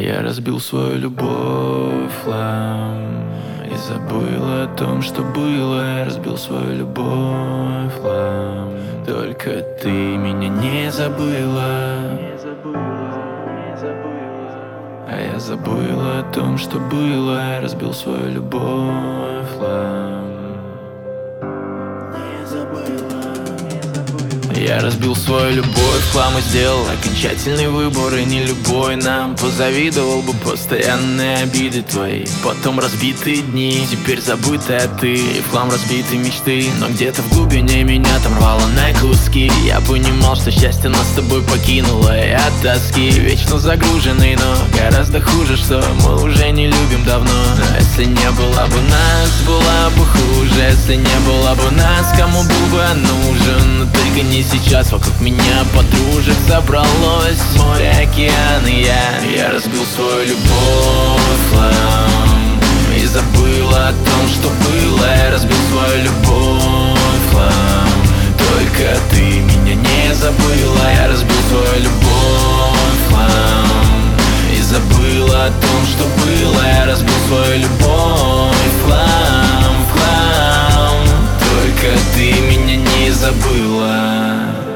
Я разбил свою любовь хлам и забыл о том, что было. Я разбил свою любовь хлам. Только ты меня не забыла, а я забыл о том, что было. Я разбил свою любовь хлам. Я разбил свою любовь в хлам и сделал окончательный выбор. И не любой нам позавидовал бы постоянные обиды твои, потом разбитые дни, теперь забытая ты, и в хлам разбитые мечты. Но где-то в глубине меня там рвало на куски. Я понимал, что счастье нас с тобой покинуло, и от тоски вечно загруженный, но гораздо хуже, что мы уже не любим давно. Но если не было бы нас, было бы хуже. Если не было бы нас, кому был бы нужен? Но только не сейчас. Вокруг меня подружек собралось море, океан и я разбил свою любовь хлам и забыл о том, что было. Я разбил свою любовь хлам. Только ты меня не забыла. Я разбил свою любовь хлам и забыл о том, что было. Я разбил свою любовь хлам, хлам. Только ты меня не забыла.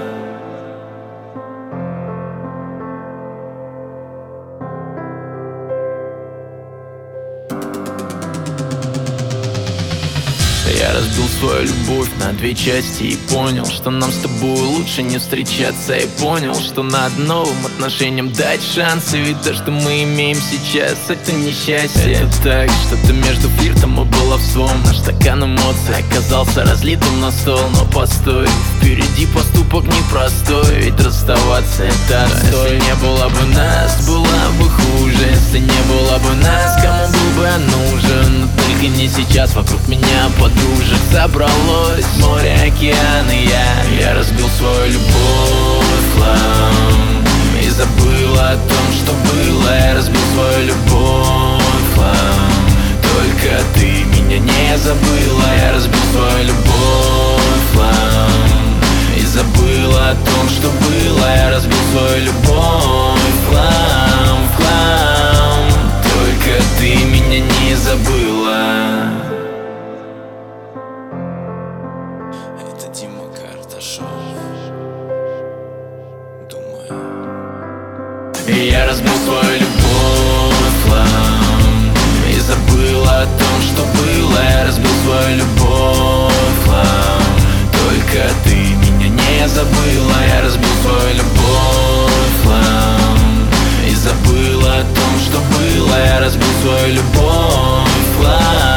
Я разбил свою любовь на две части и понял, что нам с тобой лучше не встречаться. И понял, что надо новым отношениям дать шансы. Ведь то, что мы имеем сейчас, это не счастье. Это так, что-то между флиртом и баловством. Наш стакан эмоций оказался разлитым на стол. Но постой, впереди поступок непростой. Ведь расставаться это отстой. Если не было бы нас, было бы хуже. Если не было бы нас, кому был бы нужен? Но только не сейчас. Вокруг меня подружек собралось море, океан и я разбил свою любовь хлам и забыл о том, что было. Я разбил свою любовь хлам. Только ты меня не забыла. Я разбил свою любовь хлам и забыл о том, что было. Я разбил свою любовь хлам, хлам. Только ты меня не забыла. Дима Карташов, думаю. Я разбил свою любовь хлам и забыл о том, что было. Я разбил свою любовь хлам. Только ты меня не забыла. Я разбил свою любовь хлам и забыл о том, что было. Я разбил свою любовь хлам.